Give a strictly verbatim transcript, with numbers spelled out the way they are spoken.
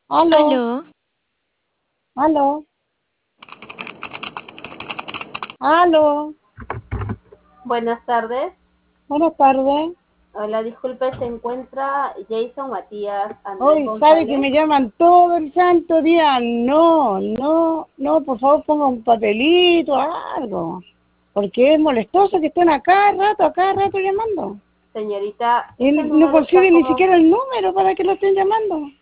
Aló, Aló, aló, aló. Buenas tardes. Buenas tardes. Hola, disculpe, ¿se encuentra Jason Matías Andrés Hoy sabe que González? me llaman todo el santo día. No, no, no, por favor ponga un papelito, algo. Porque es molestoso que estén a cada rato, a cada rato llamando. Señorita, Y ese no número está consigue ni como... siquiera el número para que lo estén llamando.